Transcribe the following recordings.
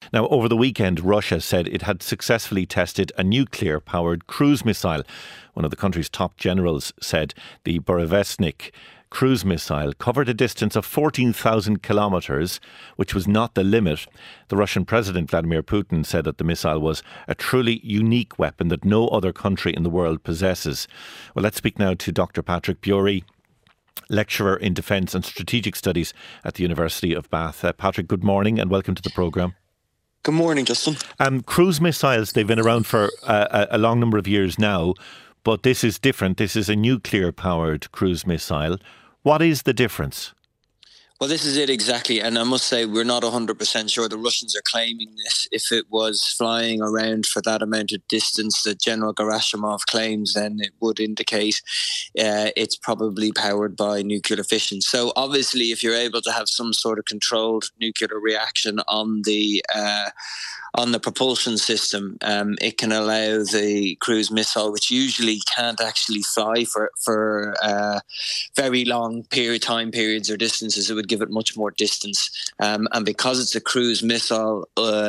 Now, over the weekend, Russia said it had successfully tested a nuclear-powered cruise missile. One of the country's top generals said the Burevestnik cruise missile covered a distance of 14,000 kilometres, which was not the limit. The Russian President Vladimir Putin said that the missile was a truly unique weapon that no other country in the world possesses. Well, let's speak now to Dr. Patrick Bury, lecturer in Defence and Strategic Studies at the University of Bath. Patrick, good morning and welcome to the programme. Good morning, Justin. Cruise missiles, they've been around for a long number of years now, but this is different. This is a nuclear-powered cruise missile. What is the difference? Well, this is it exactly. And I must say, we're not 100% sure. The Russians are claiming this. If it was flying around for that amount of distance that General Gerasimov claims, then it would indicate it's probably powered by nuclear fission. So obviously, if you're able to have some sort of controlled nuclear reaction on the propulsion system, it can allow the cruise missile, which usually can't actually fly for very long time periods or distances, it would give it much more distance. And because it's a cruise missile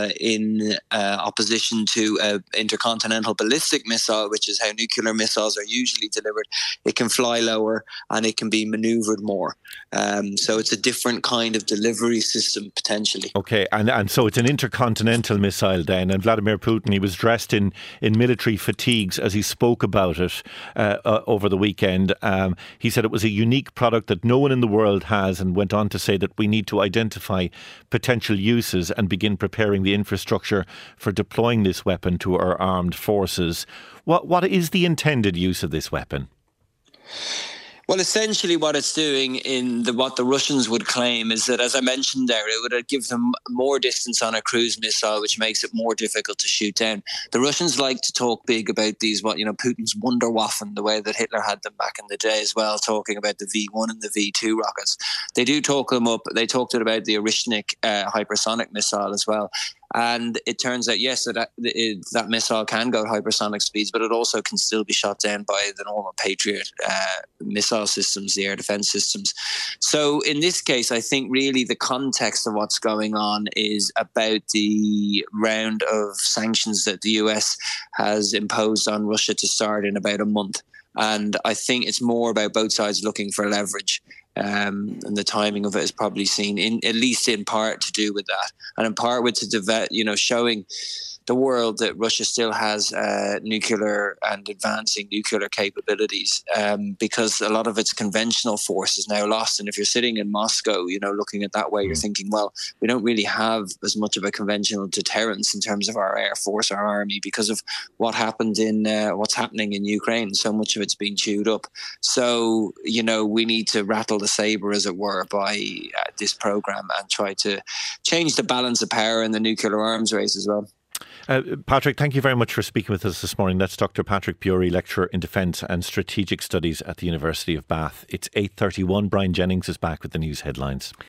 in opposition to an intercontinental ballistic missile, which is how nuclear missiles are usually delivered, it can fly lower and it can be manoeuvred more. So it's a different kind of delivery system potentially. Okay, and so it's an intercontinental missile then, and Vladimir Putin, he was dressed in military fatigues as he spoke about it over the weekend. He said it was a unique product that no one in the world has, and went on to say that we need to identify potential uses and begin preparing the infrastructure for deploying this weapon to our armed forces. What is the intended use of this weapon? Well, essentially what it's doing what the Russians would claim is that, as I mentioned there, it would give them more distance on a cruise missile, which makes it more difficult to shoot down. The Russians like to talk big about these, Putin's Wunderwaffen, the way that Hitler had them back in the day as well, talking about the V1 and the V2 rockets. They do talk them up. They talked about the Orishnik hypersonic missile as well. And it turns out, yes, that missile can go at hypersonic speeds, but it also can still be shot down by the normal Patriot missile systems, the air defense systems. So in this case, I think really the context of what's going on is about the round of sanctions that the US has imposed on Russia to start in about a month. And I think it's more about both sides looking for leverage. And the timing of it is probably seen at least in part to do with that, and in part with showing the world that Russia still has nuclear and advancing nuclear capabilities, because a lot of its conventional force is now lost. And if you're sitting in Moscow, looking at that way, you're thinking, well, we don't really have as much of a conventional deterrence in terms of our air force, our army, because of what's happening in Ukraine. So much of it's being chewed up. So, we need to rattle the saber, as it were, by this program and try to change the balance of power in the nuclear arms race as well. Patrick, thank you very much for speaking with us this morning. That's Dr. Patrick Bury, lecturer in Defence and Strategic Studies at the University of Bath. It's 8:31. Brian Jennings is back with the news headlines.